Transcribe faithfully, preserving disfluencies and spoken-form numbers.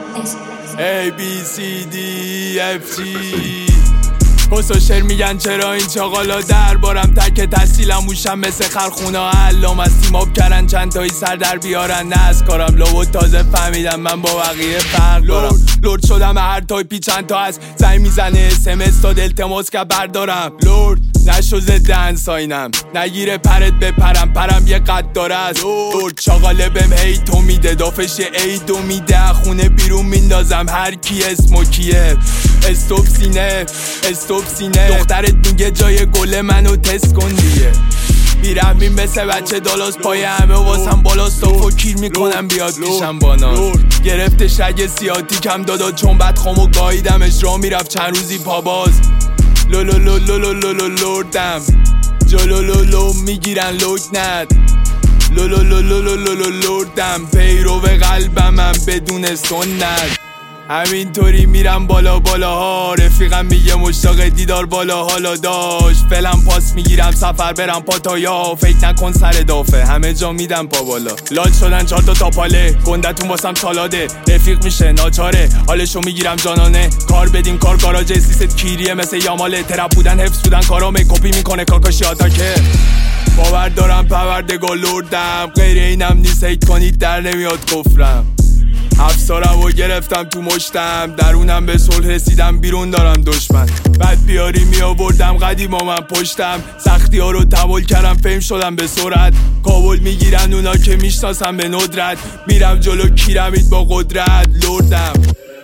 A B C D F G کس و شعر میگن چرا این چاقالا دربارم تک تحصیلم موشم مثل خرخونا علام از تیماب کردن چند تایی سر در بیارن نه از کارم لو تازه فهمیدم من با بقیه فرق دارم لورد شدم هر تایپی چند تا از زنگ میزنه اس ام اس تا التماس که بردارم لورد نشو ضد انساینم نگیره پرت بپرم پرم یه قد داره است لورد چاقاله بهم هی تو میده دافش ای دو میده خونه بیرون میندازم هر کی اسمو کیه استوب سینه استوب سینه دخترت میگه جای گل منو تست کن دیگه بیرحمی مثل بچه دالاس پای همه واسم بالاست و کیر میکنم بیاد پیشم باناس گرفته شگ سیاتی کم دادا چون بد خامو گاییدمش را میرفت چند روزی پاباز لولو لولو لولو لوردم جلو لولو میگیرن لکنت لولو لولو لولو لوردم پیرو به قلبم من بدون سنت همینطوری میرم بالا بالا ها رفیقم میگه مشتاق دیدار بالا حالا داشت فلم پاس میگیرم سفر برم پاتایا فکر نکن سر دافه همه جا میدم پا بالا لاج شدن چهار تا تاپاله گندتون واسم چالاده رفیق میشه ناچاره حالشو میگیرم جانانه کار بدیم کار گاراژ سیست کیریه مثل یاماله ترپ بودن حفظ بودن کارامه کپی میکنه کاکاشی آتاکه باور دارم پروردگار لوردم غیر اینم نیست هیت کنید در نمیاد کفرم افسارم و گرفتم تو مشتم درونم به صلح رسیدم بیرون دارم دشمن بعد بیاری می آوردم قدیم من پشتم سختی ها رو تحمل کردم فهم شدم به سرعت کابل میگیرن اونا که میشناسم به ندرت میرم جلو کیرمید با قدرت لوردم